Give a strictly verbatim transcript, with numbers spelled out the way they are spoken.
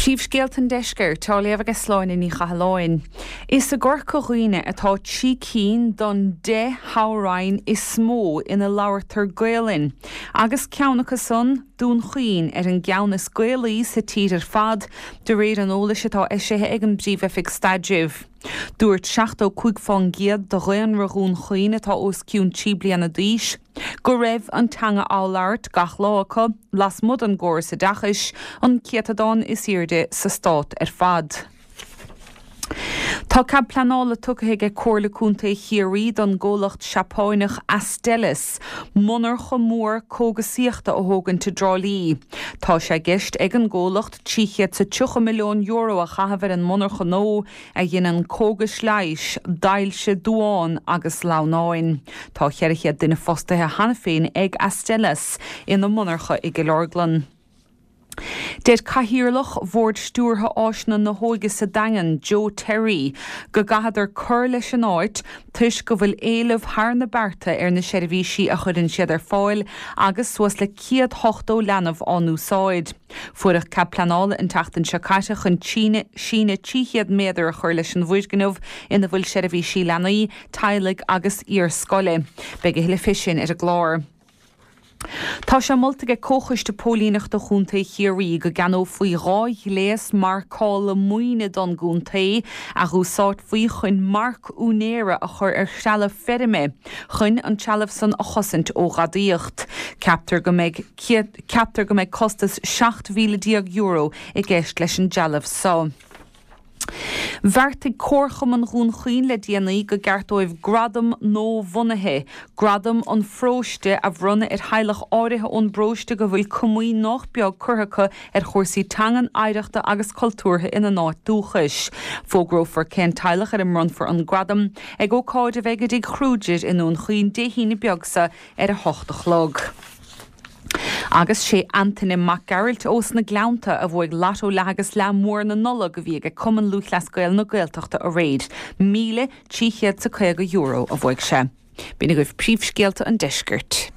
Príomhscéalt an deisceir tá léamh agus sláin in ní chathláin. Is a gcur chuoine atá trí cín don de háráin is smó ina labhartar Gaelin. Agus ceannachas son dún chuoin ar an gceannas Gaelaí sa tír ar fad de réir an ólas atá éisithe ag an bríomh fig staidirh. Dúirt seachtó chuig fáin giad do réan ragún chuoin atá os ciún tí bliana díis. Go raibh an teanga álaart gach lácha las mud an ggóir sa dachais an ciatadán is irde sa stát ar fad. Tá cab planála tucathaigh ag comhairle cúnta chiarí don ggólacht seapáineach Astellas, munar go mór cógasíochta ó thógann te Drálaí. Tá sé gist ag an ggólacht tríchéad sa tucha milliún euro a chahabhar an munar go nó a dhéanaan cógas leis, dailse dúán agus lánáin. Tá cheirichéad duine fostathe hana féin ag Astellas ina munarcha i Gilorglan. Déad caithíorlach bhórd stúrtha áisna na hóige sa dagan Joe Terry go gahadar cur leis an áit tuis go bhfuil éileh thar na bearta ar na seirbhísí a chudann siad ar fáil agus suas le ciad hochtó leanamh an úsáid. Fuairich cab planála an tachtain se caiite chun síne tíchiad méadar a chur leis an bhuiisgnamh ina bhfuil seirbhísí leanaí, tailig agus iar-scoile. Beidh hiile fisin ar a glár. Tá sé moltaige cóchaiste pólínach do chúnta chiarí go ganó faoi ráid léas marcála muoine don gúnta a gúsáit faoi chun marc únéire a chur ar sealamh ferime, chun an sealamh san a chosint ó gadíocht. Captar go méid captar go méid costas seacht mhíle euro i gceist leis an sealamh sá. Bharrtaigh córcham an rún chuoin le déanaí go gceartóibh gradam nó bhunaithe, gradam an phróiste a bhrunna ar theilech áirithe ón bróiste go bhfuil cumí nach beag curthacha ar chórsaí teangan áireachta agus cultúrtha ina náit dúchais. Fógrófar cén teilech ar an mrunfar an gradam ag ó cáid a bheith ag chrúidir inún chuoin déhína beagsa ar a hochtachlog. Agus sé Anthony McGarrett os na gleanta a bhfuig lató legus le mór na nola go bhí ag cuman lúth les gael na gaeltachta a réid. Míle tíchéad sa chuige euro a bhfuig sé. Bína goibh príomhscéalta an deiscirt.